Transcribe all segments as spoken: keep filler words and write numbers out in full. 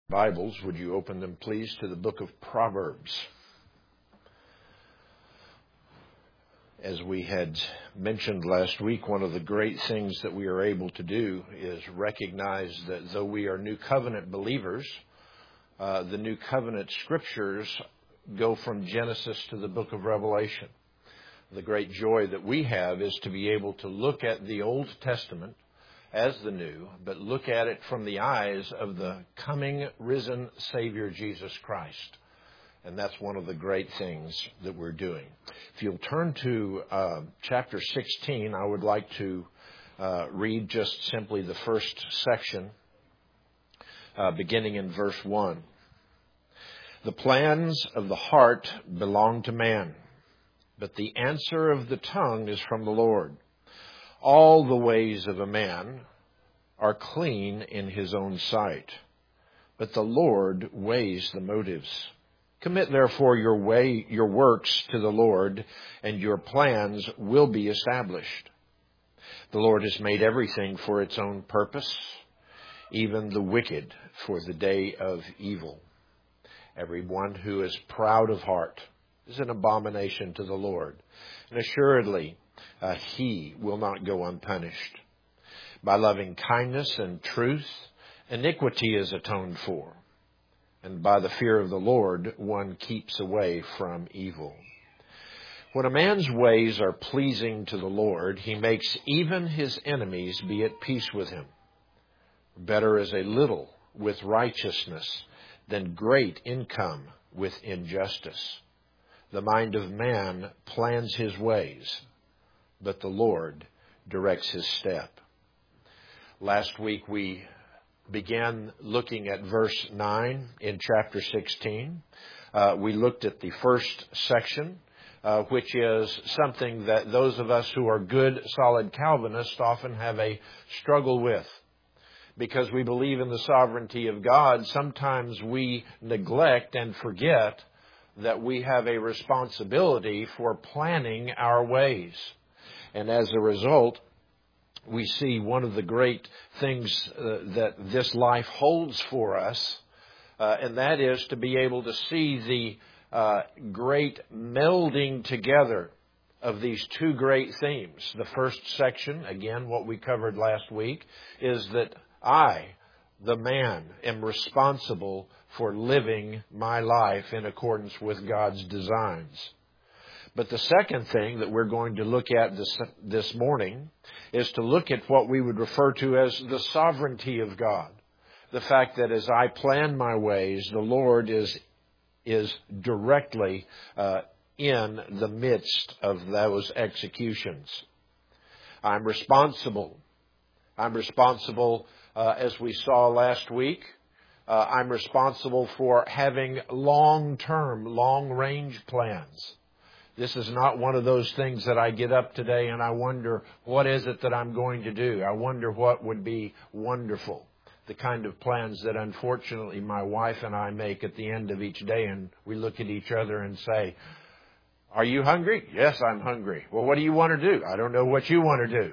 Bibles, would you open them, please, to the book of Proverbs? As we had mentioned last week, one of the great things that we are able to do is recognize that though we are New Covenant believers, uh, the New Covenant scriptures go from Genesis to the book of Revelation. The great joy that we have is to be able to look at the Old Testament as the new, but look at it from the eyes of the coming risen Savior Jesus Christ. And that's one of the great things that we're doing. If you'll turn to uh, chapter sixteen, I would like to uh, read just simply the first section, uh, beginning in verse one. The plans of the heart belong to man, but the answer of the tongue is from the Lord. All the ways of a man are clean in his own sight, but the Lord weighs the motives. Commit therefore your way, your works to the Lord, and your plans will be established. The Lord has made everything for its own purpose, even the wicked for the day of evil. Everyone who is proud of heart is an abomination to the Lord, and assuredly Uh, he will not go unpunished. By loving kindness and truth, iniquity is atoned for, and by the fear of the Lord, one keeps away from evil. When a man's ways are pleasing to the Lord, he makes even his enemies be at peace with him. Better is a little with righteousness than great income with injustice. The mind of man plans his ways, but the Lord directs his step. Last week we began looking at verse nine in chapter sixteen. Uh, we looked at the first section, uh, which is something that those of us who are good, solid Calvinists often have a struggle with. Because we believe in the sovereignty of God, sometimes we neglect and forget that we have a responsibility for planning our ways. And as a result, we see one of the great things uh, that this life holds for us, uh, and that is to be able to see the uh, great melding together of these two great themes. The first section, again, what we covered last week, is that I, the man, am responsible for living my life in accordance with God's designs. But the second thing that we're going to look at this, this morning is to look at what we would refer to as the sovereignty of God. The fact that as I plan my ways, the Lord is, is directly uh, in the midst of those executions. I'm responsible. I'm responsible, uh, as we saw last week, uh, I'm responsible for having long-term, long-range plans. This is not one of those things that I get up today and I wonder, what is it that I'm going to do? I wonder what would be wonderful. The kind of plans that unfortunately my wife and I make at the end of each day, and we look at each other and say, are you hungry? Yes, I'm hungry. Well, what do you want to do? I don't know what you want to do.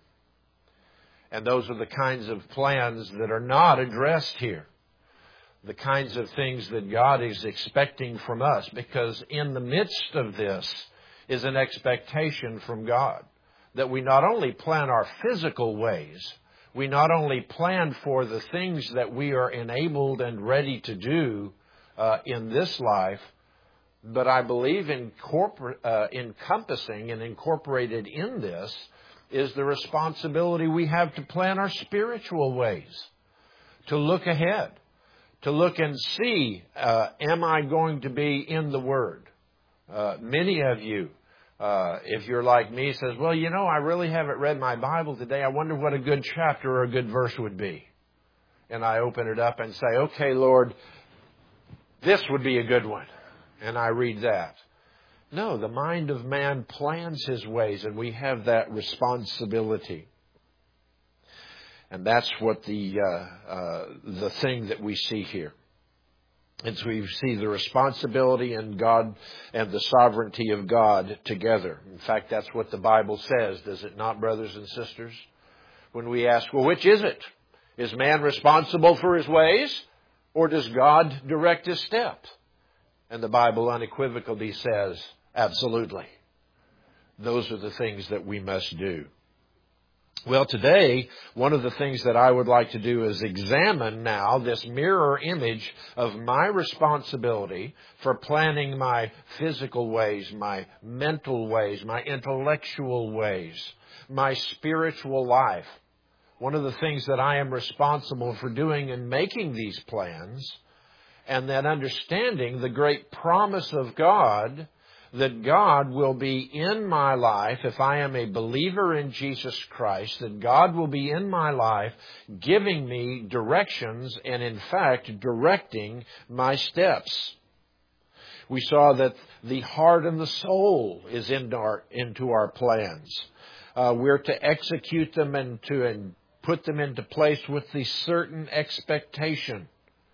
And those are the kinds of plans that are not addressed here. The kinds of things that God is expecting from us, because in the midst of this is an expectation from God that we not only plan our physical ways, we not only plan for the things that we are enabled and ready to do uh, in this life, but I believe in corpor- uh, encompassing and incorporated in this is the responsibility we have to plan our spiritual ways, to look ahead. To look and see, uh, am I going to be in the Word? Uh, many of you, uh, if you're like me, says, well, you know, I really haven't read my Bible today. I wonder what a good chapter or a good verse would be. And I open it up and say, okay, Lord, this would be a good one. And I read that. No, the mind of man plans his ways, and we have that responsibility. And that's what the uh, uh, the thing that we see here. And so we see the responsibility and God and the sovereignty of God together. In fact, that's what the Bible says, does it not, brothers and sisters? When we ask, well, which is it? Is man responsible for his ways? Or does God direct his steps? And the Bible unequivocally says, absolutely. Those are the things that we must do. Well, today, one of the things that I would like to do is examine now this mirror image of my responsibility for planning my physical ways, my mental ways, my intellectual ways, my spiritual life. One of the things that I am responsible for doing in making these plans, and then understanding the great promise of God that God will be in my life if I am a believer in Jesus Christ, that God will be in my life giving me directions and, in fact, directing my steps. We saw that the heart and the soul is into our, into our plans. Uh, we're to execute them and to and put them into place with the certain expectation.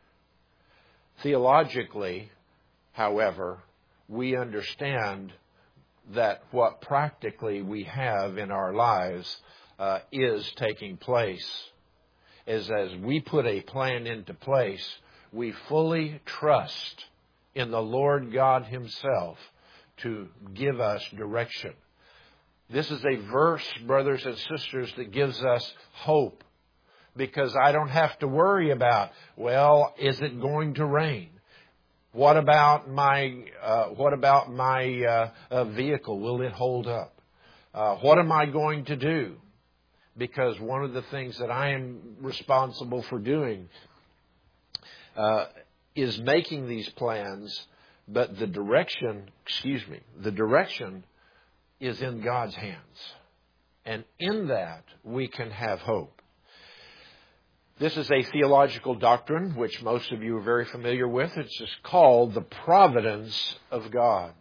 Theologically, however, we understand that what practically we have in our lives uh, is taking place. As, as we put a plan into place, we fully trust in the Lord God Himself to give us direction. This is a verse, brothers and sisters, that gives us hope, because I don't have to worry about, well, is it going to rain? What about my uh, what about my uh, uh, vehicle? Will it hold up? Uh, what am I going to do? Because one of the things that I am responsible for doing uh, is making these plans, but the direction, excuse me, the direction is in God's hands. And in that, we can have hope. This is a theological doctrine which most of you are very familiar with. It's just called the providence of God.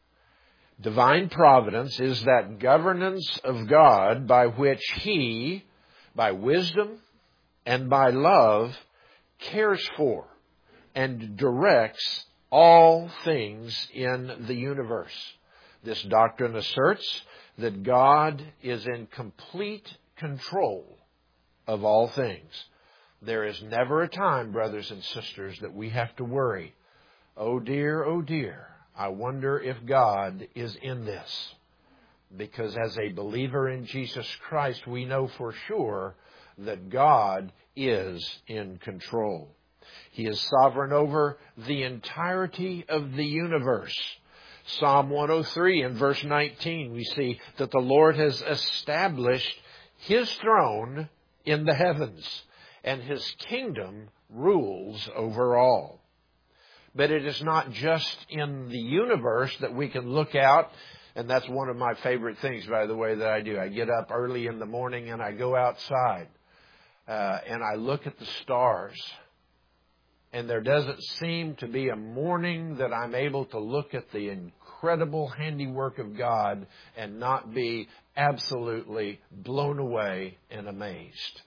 Divine providence is that governance of God by which He, by wisdom and by love, cares for and directs all things in the universe. This doctrine asserts that God is in complete control of all things. There is never a time, brothers and sisters, that we have to worry, oh dear, oh dear, I wonder if God is in this. Because as a believer in Jesus Christ, we know for sure that God is in control. He is sovereign over the entirety of the universe. Psalm one oh three in verse nineteen, we see that the Lord has established His throne in the heavens, and His kingdom rules over all. But it is not just in the universe that we can look out, and that's one of my favorite things, by the way, that I do. I get up early in the morning and I go outside uh, and I look at the stars. And there doesn't seem to be a morning that I'm able to look at the incredible handiwork of God and not be absolutely blown away and amazed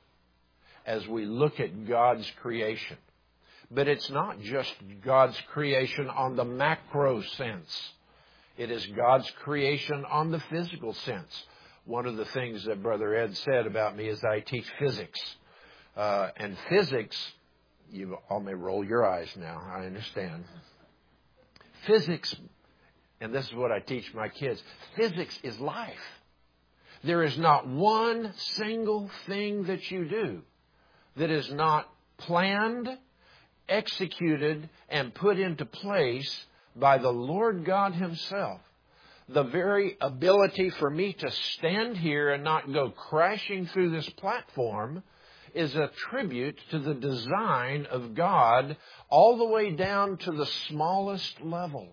as we look at God's creation. But it's not just God's creation on the macro sense. It is God's creation on the physical sense. One of the things that Brother Ed said about me is I teach physics. Uh, and physics, you all may roll your eyes now, I understand. Physics, and this is what I teach my kids, physics is life. There is not one single thing that you do that is not planned, executed, and put into place by the Lord God Himself. The very ability for me to stand here and not go crashing through this platform is a tribute to the design of God all the way down to the smallest level,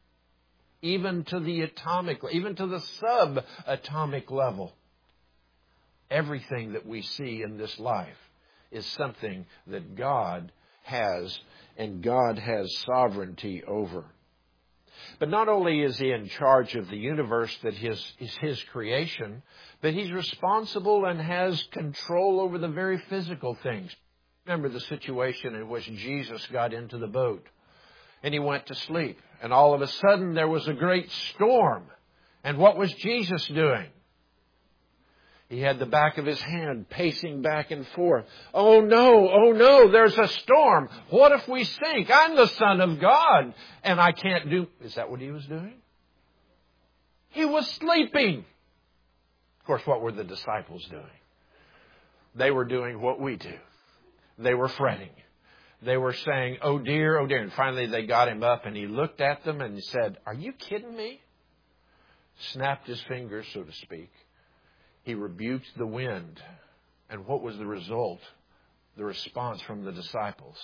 even to the atomic, even to the subatomic level. Everything that we see in this life is something that God has, and God has sovereignty over. But not only is He in charge of the universe that is His creation, but He's responsible and has control over the very physical things. Remember the situation in which Jesus got into the boat and He went to sleep. And all of a sudden there was a great storm. And what was Jesus doing? He had the back of his hand pacing back and forth. Oh no, oh no, there's a storm. What if we sink? I'm the Son of God and I can't do... Is that what he was doing? He was sleeping. Of course, what were the disciples doing? They were doing what we do. They were fretting. They were saying, oh dear, oh dear. And finally they got him up and he looked at them and said, are you kidding me? Snapped his fingers, so to speak. He rebuked the wind. And what was the result? The response from the disciples.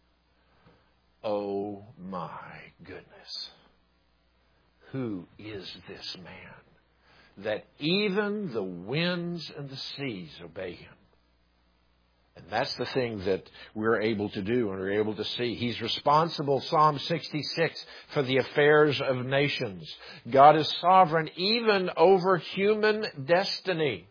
Oh my goodness. Who is this man that even the winds and the seas obey him? And that's the thing that we're able to do and we're able to see. He's responsible, Psalm sixty-six, for the affairs of nations. God is sovereign even over human destiny.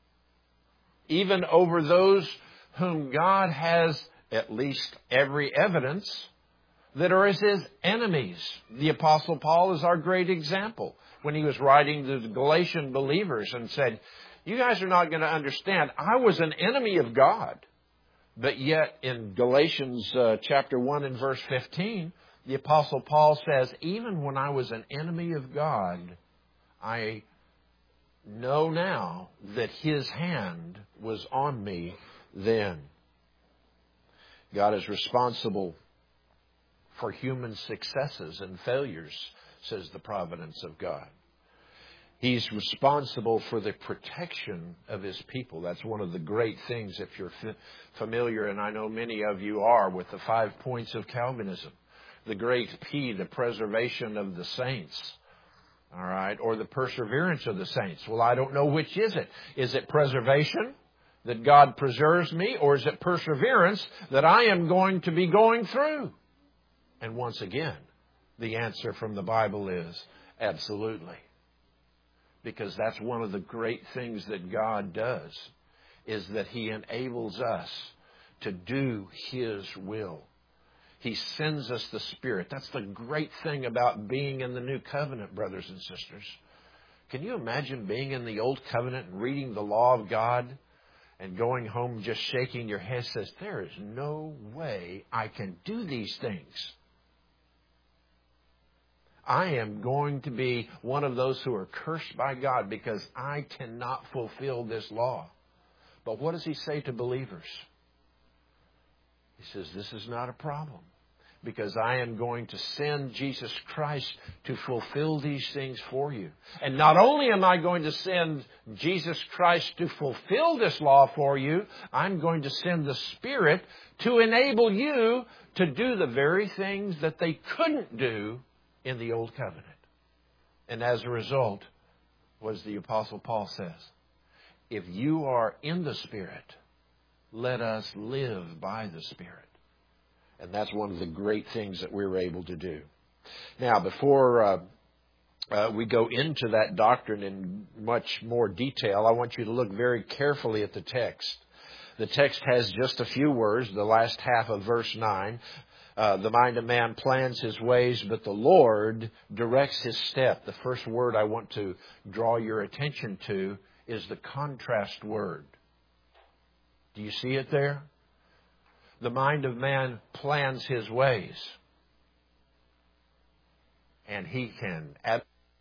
Even over those whom God has at least every evidence that are as his enemies. The Apostle Paul is our great example when he was writing to the Galatian believers and said, you guys are not going to understand. I was an enemy of God. But yet in Galatians uh, chapter one and verse fifteen, the Apostle Paul says, even when I was an enemy of God, I know now that his hand was on me then. God is responsible for human successes and failures, says the providence of God. He's responsible for the protection of his people. That's one of the great things, if you're f- familiar, and I know many of you are, with the five points of Calvinism. The great P, the preservation of the saints. All right, or the perseverance of the saints. Well, I don't know which is it. Is it preservation, that God preserves me, or is it perseverance that I am going to be going through? And once again, the answer from the Bible is absolutely. Because that's one of the great things that God does, is that he enables us to do his will. He sends us the Spirit. That's the great thing about being in the new covenant, brothers and sisters. Can you imagine being in the old covenant and reading the law of God and going home just shaking your head, says, there is no way I can do these things. I am going to be one of those who are cursed by God because I cannot fulfill this law. But what does he say to believers? He says, this is not a problem because I am going to send Jesus Christ to fulfill these things for you. And not only am I going to send Jesus Christ to fulfill this law for you, I'm going to send the Spirit to enable you to do the very things that they couldn't do in the Old Covenant. And as a result, what the Apostle Paul says, if you are in the Spirit, let us live by the Spirit. And that's one of the great things that we're able to do. Now, before uh, uh, we go into that doctrine in much more detail, I want you to look very carefully at the text. The text has just a few words, the last half of verse nine. Uh, the mind of man plans his ways, but the Lord directs his step. The first word I want to draw your attention to is the contrast word. Do you see it there? The mind of man plans his ways. And he can add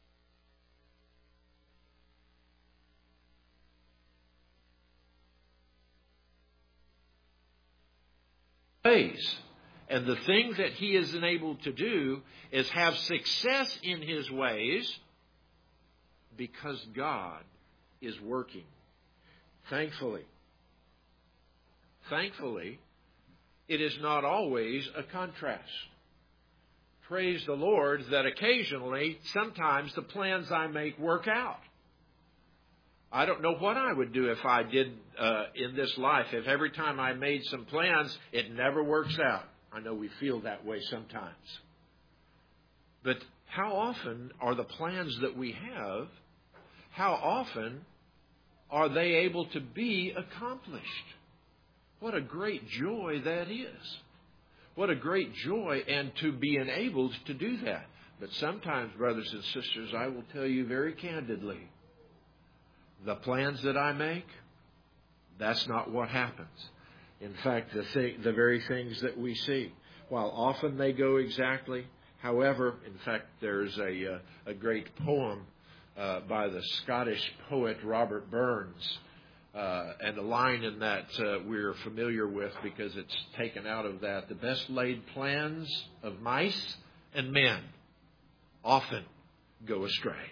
ways. And the thing that he is enabled to do is have success in his ways because God is working. Thankfully, thankfully, it is not always a contrast. Praise the Lord that occasionally, sometimes the plans I make work out. I don't know what I would do if I did uh, in this life, if every time I made some plans, it never works out. I know we feel that way sometimes. But how often are the plans that we have, how often are they able to be accomplished? What a great joy that is. What a great joy, and to be enabled to do that. But sometimes, brothers and sisters, I will tell you very candidly, The plans that I make, that's not what happens. In fact, the th- the very things that we see, while often they go exactly, however, in fact, there's a, uh, a great poem uh, by the Scottish poet Robert Burns, uh, and a line in that uh, we're familiar with because it's taken out of that. The best laid plans of mice and men often go astray.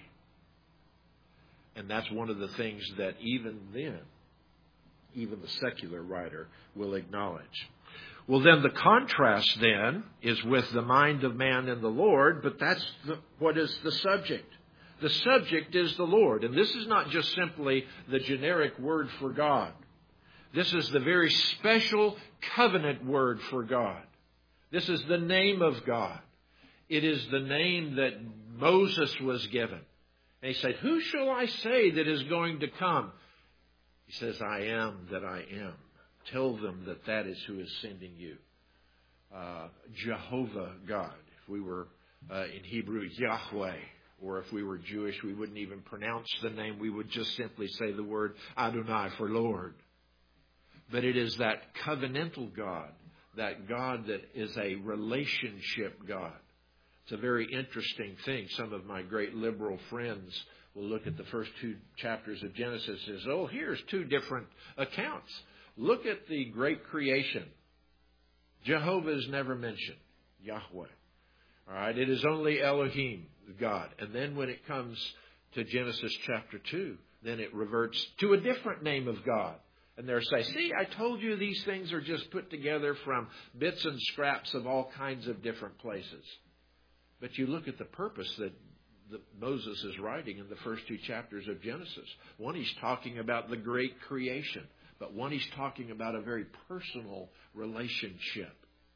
And that's one of the things that even then, even the secular writer will acknowledge. Well, then the contrast then is with the mind of man and the Lord, but that's the, what is the subject. The subject is the Lord. And this is not just simply the generic word for God. This is the very special covenant word for God. This is the name of God. It is the name that Moses was given. And he said, who shall I say that is going to come? He says, I am that I am. Tell them that that is who is sending you. Uh, Jehovah God. If we were uh, in Hebrew, Yahweh. Or if we were Jewish, we wouldn't even pronounce the name. We would just simply say the word Adonai for Lord. But it is that covenantal God. That God that is a relationship God. It's a very interesting thing. Some of my great liberal friends will look at the first two chapters of Genesis and say, oh, here's two different accounts. Look at the great creation. Jehovah is never mentioned. Yahweh. All right. It is only Elohim, God. And then when it comes to Genesis chapter two, then it reverts to a different name of God. And they're saying, see, I told you these things are just put together from bits and scraps of all kinds of different places. But you look at the purpose that that Moses is writing in the first two chapters of Genesis. One, he's talking about the great creation. But one, he's talking about a very personal relationship.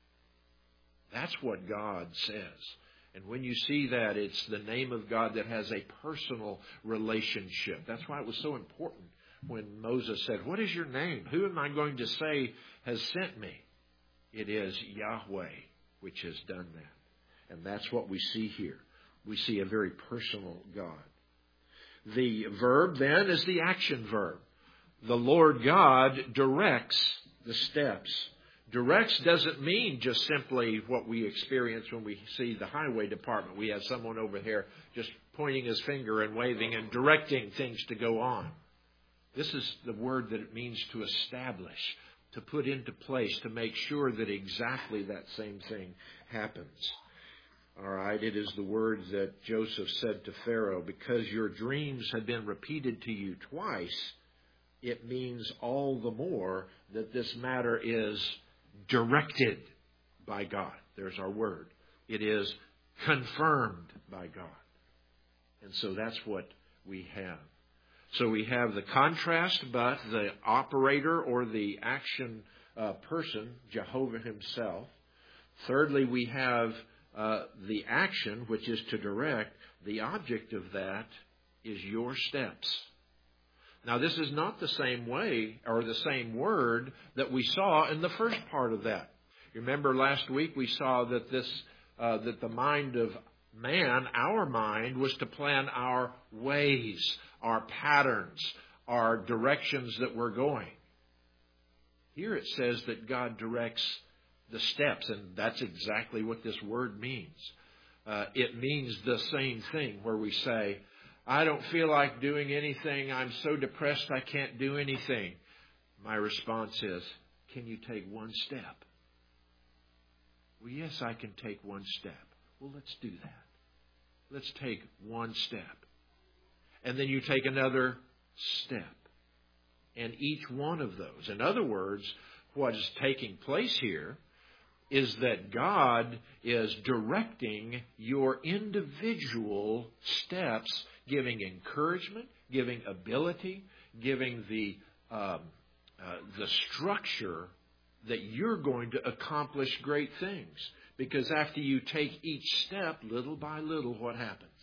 That's what God says. And when you see that, it's the name of God that has a personal relationship. That's why it was so important when Moses said, what is your name? Who am I going to say has sent me? It is Yahweh which has done that. And that's what we see here. We see a very personal God. The verb then is the action verb. The Lord God directs the steps. Directs doesn't mean just simply what we experience when we see the highway department. We have someone over here just pointing his finger and waving and directing things to go on. This is the word that it means to establish, to put into place, to make sure that exactly that same thing happens. All right, it is the words that Joseph said to Pharaoh, because your dreams have been repeated to you twice, it means all the more that this matter is directed by God. There's our word. It is confirmed by God. And so that's what we have. So we have the contrast, but the operator or the action uh, person, Jehovah himself. Thirdly, we have Uh, the action, which is to direct. The object of that is your steps. Now, this is not the same way or the same word that we saw in the first part of that. You remember last week we saw that this uh, that the mind of man, our mind, was to plan our ways, our patterns, our directions that we're going. Here it says that God directs the steps, and that's exactly what this word means. Uh, it means the same thing where we say, I don't feel like doing anything. I'm so depressed I can't do anything. My response is, can you take one step? Well, yes, I can take one step. Well, let's do that. Let's take one step. And then you take another step. And each one of those. In other words, what is taking place here is that God is directing your individual steps, giving encouragement, giving ability, giving the um, uh, the structure that you're going to accomplish great things. Because after you take each step, little by little, what happens?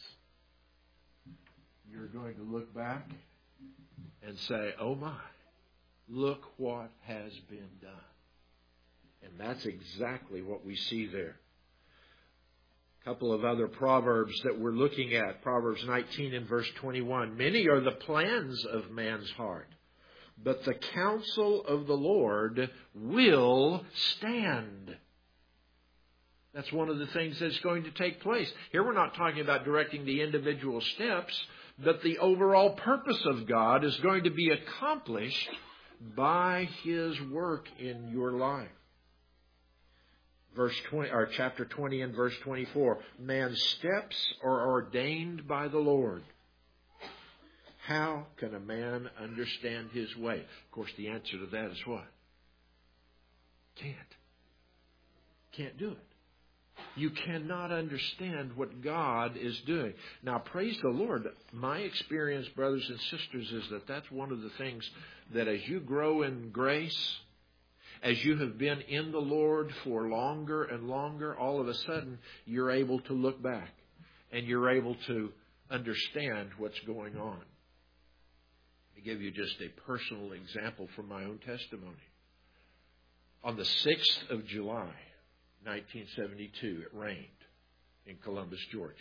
You're going to look back and say, oh my, look what has been done. And that's exactly what we see there. A couple of other proverbs that we're looking at. Proverbs nineteen and verse twenty-one. Many are the plans of man's heart, but the counsel of the Lord will stand. That's one of the things that's going to take place. Here we're not talking about directing the individual steps, but the overall purpose of God is going to be accomplished by His work in your life. Verse twenty, or chapter twenty and verse twenty-four. Man's steps are ordained by the Lord. How can a man understand his way? Of course, the answer to that is what? Can't. Can't do it. You cannot understand what God is doing. Now, praise the Lord. My experience, brothers and sisters, is that that's one of the things that as you grow in grace, as you have been in the Lord for longer and longer, all of a sudden you're able to look back and you're able to understand what's going on. Let me give you just a personal example from my own testimony. On the sixth of July, nineteen seventy-two, it rained in Columbus, Georgia.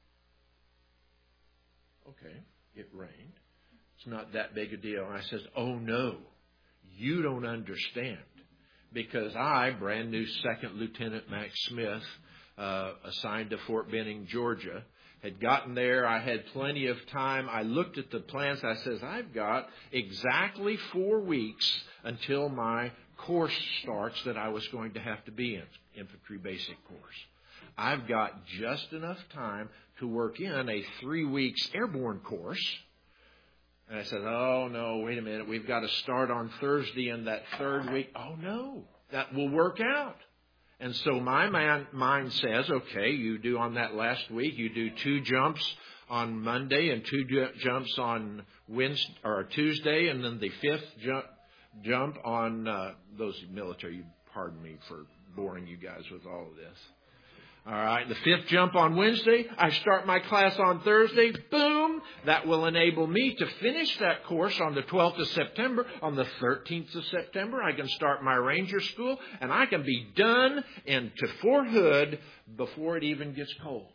Okay, it rained. It's not that big a deal. And I says, oh no, you don't understand. Because I, brand new Second Lieutenant Max Smith, uh, assigned to Fort Benning, Georgia, had gotten there. I had plenty of time. I looked at the plans. I says, I've got exactly four weeks until my course starts that I was going to have to be in, infantry basic course. I've got just enough time to work in a three weeks airborne course. And I said, oh, no, wait a minute. We've got to start on Thursday in that third week. Oh, no, that will work out. And so my man, mind says, okay, you do on that last week, you do two jumps on Monday and two ju- jumps on Wednesday or Tuesday, and then the fifth jump, jump on uh, those military. You pardon me for boring you guys with all of this. All right, the fifth jump on Wednesday. I start my class on Thursday. Boom! That will enable me to finish that course on the twelfth of September. On the thirteenth of September, I can start my Ranger School, and I can be done into Fort Hood before it even gets cold.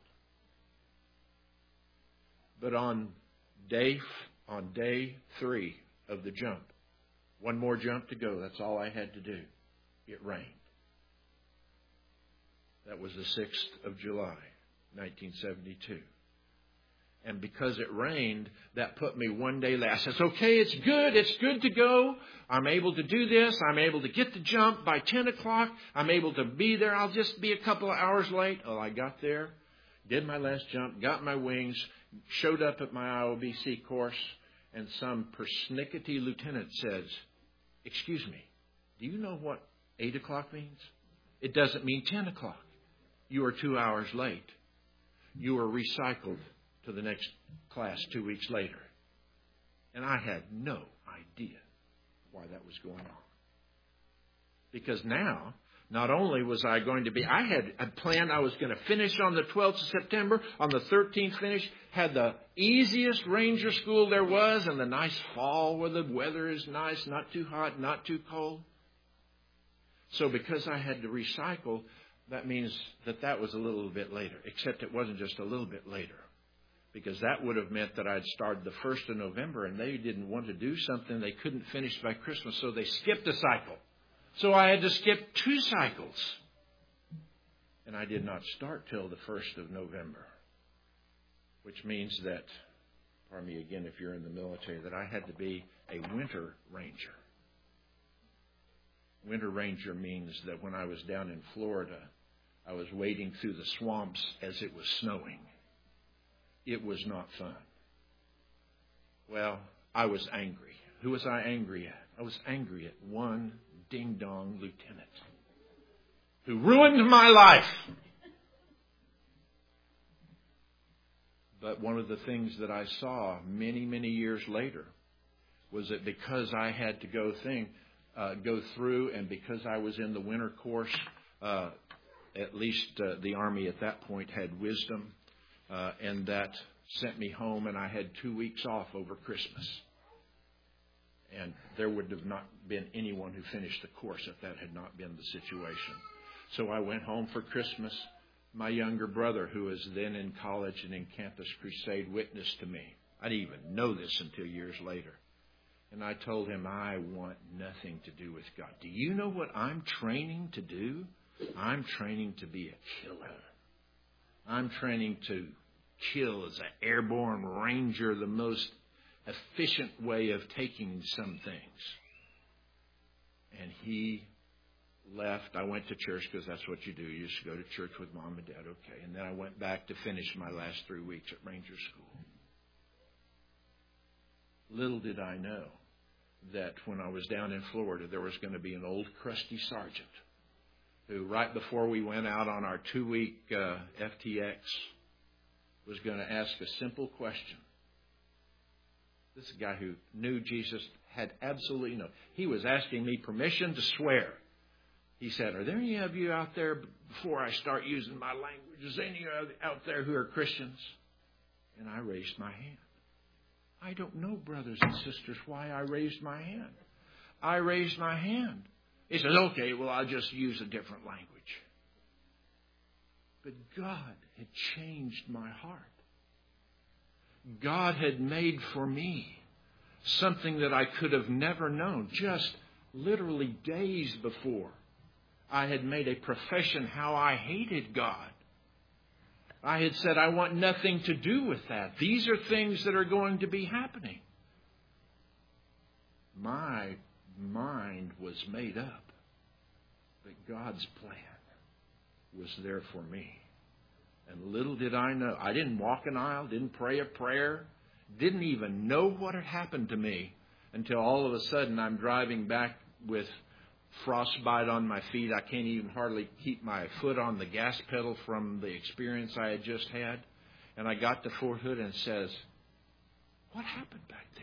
But on day on day three of the jump, one more jump to go. That's all I had to do. It rained. That was the sixth of July, nineteen seventy-two. And because it rained, that put me one day late. I says, okay, it's good. It's good to go. I'm able to do this. I'm able to get the jump by ten o'clock. I'm able to be there. I'll just be a couple of hours late. Oh, I got there, did my last jump, got my wings, showed up at my I O B C course, and some persnickety lieutenant says, excuse me, do you know what eight o'clock means? It doesn't mean ten o'clock. You are two hours late. You are recycled to the next class two weeks later. And I had no idea why that was going on. Because now, not only was I going to be, I had a plan I was going to finish on the twelfth of September, on the thirteenth finish, had the easiest Ranger School there was, and the nice fall where the weather is nice, not too hot, not too cold. So because I had to recycle, that means that that was a little bit later, except it wasn't just a little bit later, because that would have meant that I'd started the first of November, and they didn't want to do something they couldn't finish by Christmas, so they skipped a cycle. So I had to skip two cycles, and I did not start till the first of November, which means that, pardon me again if you're in the military, that I had to be a winter ranger. Winter ranger means that when I was down in Florida, I was wading through the swamps as it was snowing. It was not fun. Well, I was angry. Who was I angry at? I was angry at one ding-dong lieutenant who ruined my life. But one of the things that I saw many, many years later was that because I had to go thing, uh, go through, and because I was in the winter course, uh, at least uh, the Army at that point had wisdom, uh, and that sent me home, and I had two weeks off over Christmas. And there would have not been anyone who finished the course if that had not been the situation. So I went home for Christmas, my younger brother, who was then in college and in Campus Crusade, witnessed to me. I didn't even know this until years later. And I told him, I want nothing to do with God. Do you know what I'm training to do? I'm training to be a killer. I'm training to kill as an airborne ranger, the most efficient way of taking some things. And he left. I went to church because that's what you do. You just go to church with mom and dad. Okay. And then I went back to finish my last three weeks at Ranger School. Little did I know that when I was down in Florida, there was going to be an old crusty sergeant who, right before we went out on our two-week uh, F T X, was going to ask a simple question. This is a guy who knew Jesus, had absolutely no. He was asking me permission to swear. He said, are there any of you out there, before I start using my language, is there any out there who are Christians? And I raised my hand. I don't know, brothers and sisters, why I raised my hand. I raised my hand. He says, okay, well, I'll just use a different language. But God had changed my heart. God had made for me something that I could have never known. Just literally days before, I had made a profession how I hated God. I had said, I want nothing to do with that. These are things that are going to be happening. My mind was made up. But God's plan was there for me. And little did I know. I didn't walk an aisle, didn't pray a prayer, didn't even know what had happened to me until all of a sudden I'm driving back with frostbite on my feet. I can't even hardly keep my foot on the gas pedal from the experience I had just had. And I got to Fort Hood and says, what happened back there?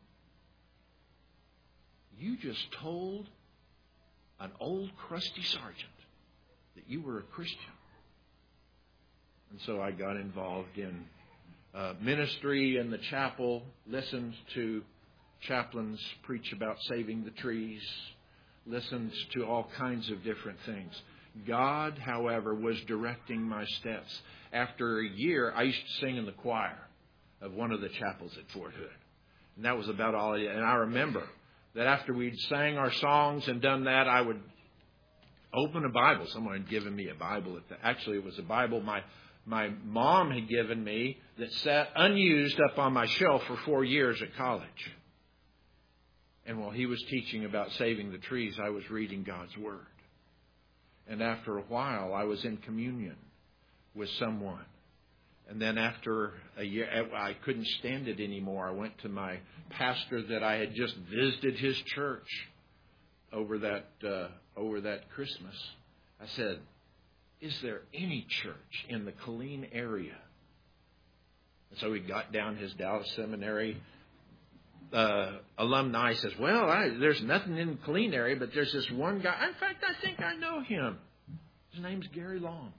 You just told an old crusty sergeant that you were a Christian. And so I got involved in uh, ministry in the chapel, listened to chaplains preach about saving the trees, listened to all kinds of different things. God, however, was directing my steps. After a year, I used to sing in the choir of one of the chapels at Fort Hood. And that was about all I did. And I remember that after we'd sang our songs and done that, I would open a Bible. Someone had given me a Bible. At the, actually, it was a Bible my my mom had given me that sat unused up on my shelf for four years at college. And while he was teaching about saving the trees, I was reading God's Word. And after a while, I was in communion with someone. And then after a year, I couldn't stand it anymore. I went to my pastor that I had just visited his church over that uh, over that Christmas. I said, is there any church in the Killeen area? And so he got down his Dallas Seminary uh, alumni. Says, well, I, there's nothing in the Killeen area, but there's this one guy. In fact, I think I know him. His name's Gary Long.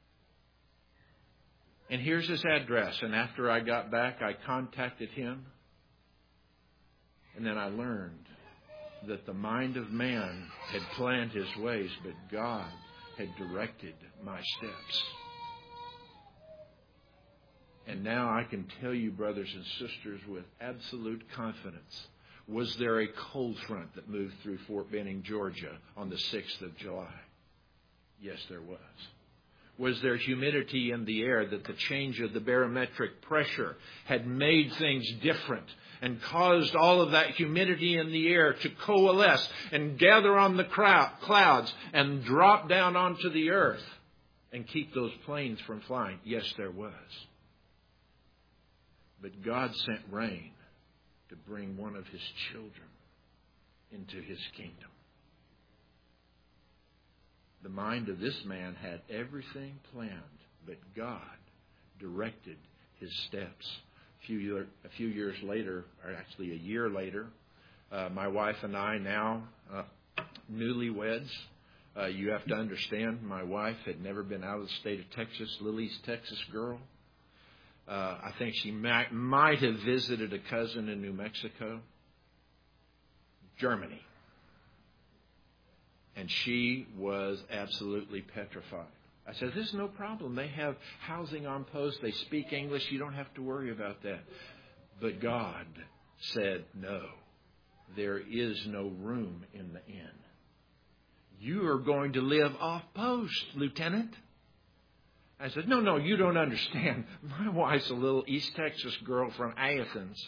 And here's his address. And after I got back, I contacted him. And then I learned that the mind of man had planned his ways, but God had directed my steps. And now I can tell you, brothers and sisters, with absolute confidence, was there a cold front that moved through Fort Benning, Georgia on the sixth of July? Yes, there was. Was there humidity in the air that the change of the barometric pressure had made things different and caused all of that humidity in the air to coalesce and gather on the crowd, clouds and drop down onto the earth and keep those planes from flying? Yes, there was. But God sent rain to bring one of his children into his kingdom. The mind of this man had everything planned, but God directed his steps. A few, year, a few years later, or actually a year later, uh, my wife and I, now uh, newlyweds, uh, you have to understand, my wife had never been out of the state of Texas. Lily's Texas girl. Uh, I think she might, might have visited a cousin in New Mexico, Germany. And she was absolutely petrified. I said, this is no problem. They have housing on post. They speak English. You don't have to worry about that. But God said, no, there is no room in the inn. You are going to live off post, Lieutenant. I said, no, no, you don't understand. My wife's a little East Texas girl from Athens.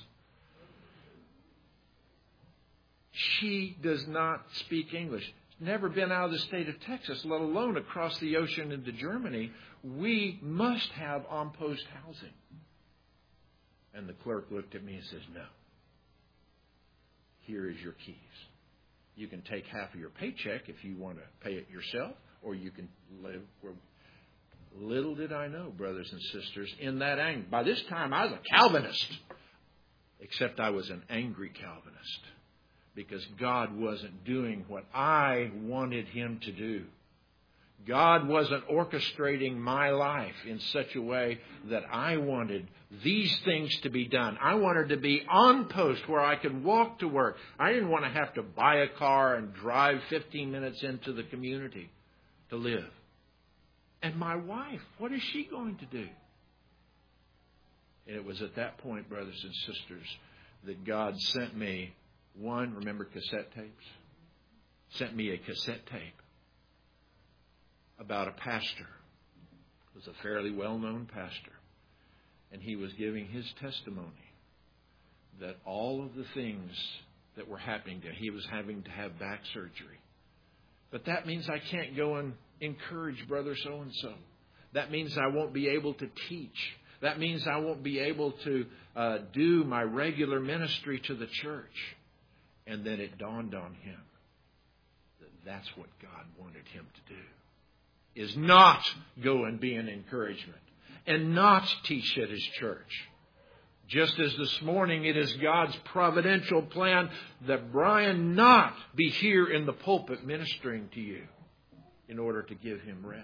She does not speak English. Never been out of the state of Texas, let alone across the ocean into Germany. We must have on-post housing. And the clerk looked at me and says, no. Here is your keys. You can take half of your paycheck if you want to pay it yourself, or you can live where... Little did I know, brothers and sisters, in that anger. By this time, I was a Calvinist. Except I was an angry Calvinist. Because God wasn't doing what I wanted Him to do. God wasn't orchestrating my life in such a way that I wanted these things to be done. I wanted to be on post where I could walk to work. I didn't want to have to buy a car and drive fifteen minutes into the community to live. And my wife, what is she going to do? And it was at that point, brothers and sisters, that God sent me one, remember cassette tapes? Sent me a cassette tape about a pastor. It was a fairly well-known pastor. And he was giving his testimony that all of the things that were happening to him, he was having to have back surgery. But that means I can't go and encourage brother so-and-so. That means I won't be able to teach. That means I won't be able to uh, do my regular ministry to the church. And then it dawned on him that that's what God wanted him to do. Is not go and be an encouragement. And not teach at his church. Just as this morning it is God's providential plan that Brian not be here in the pulpit ministering to you in order to give him rest.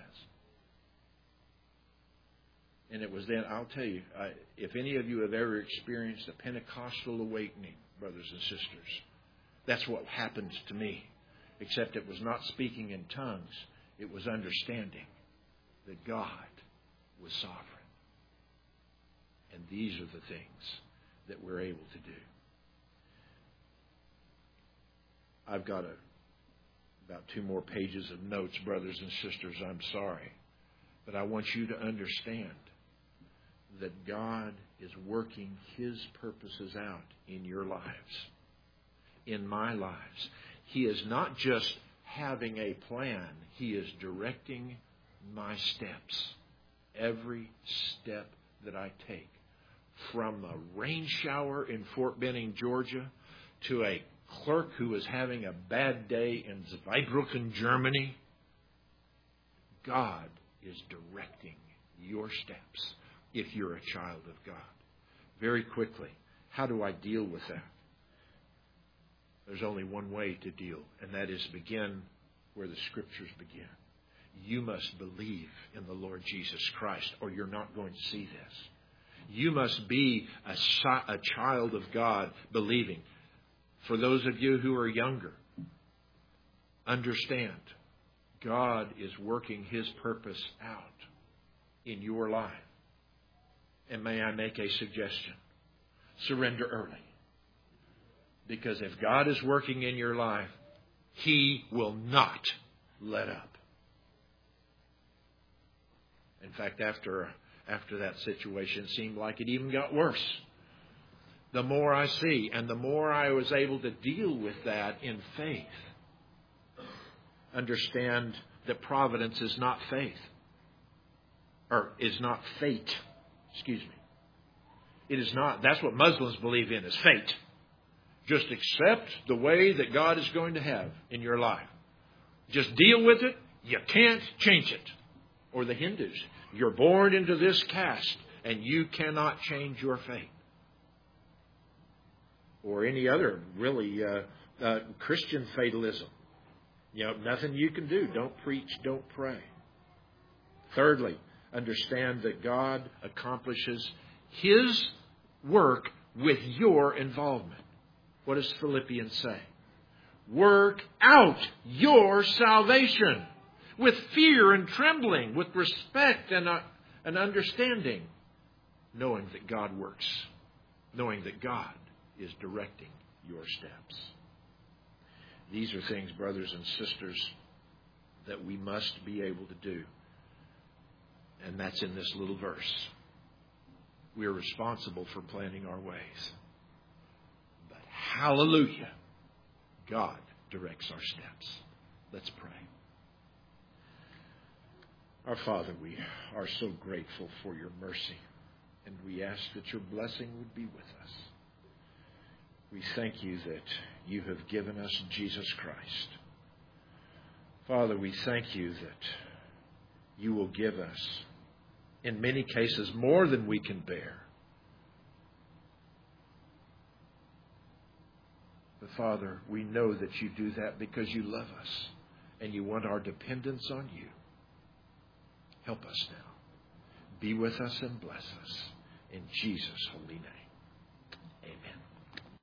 And it was then, I'll tell you, I, if any of you have ever experienced a Pentecostal awakening, brothers and sisters, that's what happened to me. Except it was not speaking in tongues. It was understanding that God was sovereign. And these are the things that we're able to do. I've got a, about two more pages of notes, brothers and sisters. I'm sorry. But I want you to understand that God is working His purposes out in your lives, in my lives. He is not just having a plan. He is directing my steps. Every step that I take. From a rain shower in Fort Benning, Georgia, to a clerk who was having a bad day in Zweibrücken, Germany. God is directing your steps if you're a child of God. Very quickly, how do I deal with that? There's only one way to deal, and that is begin where the Scriptures begin. You must believe in the Lord Jesus Christ, or you're not going to see this. You must be a, a child of God believing. For those of you who are younger, understand God is working His purpose out in your life. And may I make a suggestion? Surrender early. Because if God is working in your life, He will not let up. In fact, after after that situation, it seemed like it even got worse. The more I see, and the more I was able to deal with that in faith, understand that providence is not faith, or is not fate. Excuse me. It is not. That's what Muslims believe in, is fate. Just accept the way that God is going to have in your life. Just deal with it. You can't change it. Or the Hindus. You're born into this caste and you cannot change your fate. Or any other really uh, uh, Christian fatalism. You know, nothing you can do. Don't preach, don't pray. Thirdly, understand that God accomplishes His work with your involvement. What does Philippians say? Work out your salvation with fear and trembling, with respect and, uh, and understanding, knowing that God works, knowing that God is directing your steps. These are things, brothers and sisters, that we must be able to do. And that's in this little verse. We are responsible for planning our ways. But hallelujah, God directs our steps. Let's pray. Our Father, we are so grateful for your mercy, and we ask that your blessing would be with us. We thank you that you have given us Jesus Christ. Father, we thank you that you will give us, in many cases, more than we can bear. But Father, we know that you do that because you love us and you want our dependence on you. Help us now. Be with us and bless us. In Jesus' holy name.